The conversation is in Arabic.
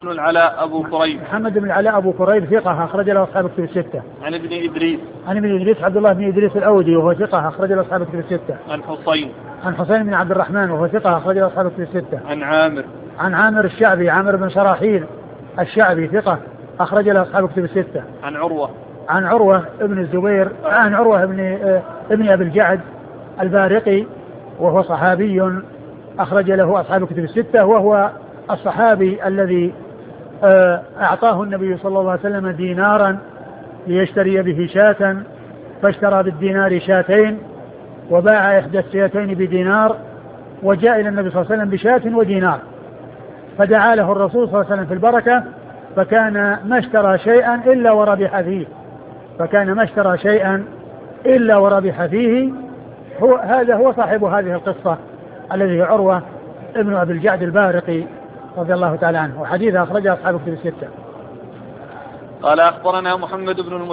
بن العلاء أبو كريب. محمد بن العلاء أبو كريب ثقة أخرج له أصحاب الكتب الستة. عن ابن إدريس. عن ابن إدريس عبد الله بن إدريس الأودي وهو ثقة أخرج له أصحاب الكتب الستة. عن حسين. عن حسين بن عبد الرحمن وهو ثقة أخرج له أصحاب الكتب الستة. عن عامر. عن عامر الشعبي عامر بن شراحيل الشعبي ثقة أخرج له أصحاب الكتب الستة. عن عروة. عن عروة ابن الزبير عن عروة ابن أبي الجعد البارقي وهو صحابي أخرج له أصحاب الكتب الستة، وهو الصحابي الذي أعطاه النبي صلى الله عليه وسلم دينارا ليشتري به شاة، فاشترى بالدينار شاتين وباع إحدى الشاتين بدينار، وجاء إلى النبي صلى الله عليه وسلم بشاة ودينار، فدعا له الرسول صلى الله عليه وسلم في البركة، فكان ما اشترى شيئا إلا وربح فيه، فكان ما اشترى شيئا إلا وربح فيه. هذا هو صاحب هذه القصة الذي هو عروة ابن أبي الجعد البارقي رضي الله تعالى عنه، وحديث أخرجه أصحاب الكتب الستة. قال أخبرنا محمد بن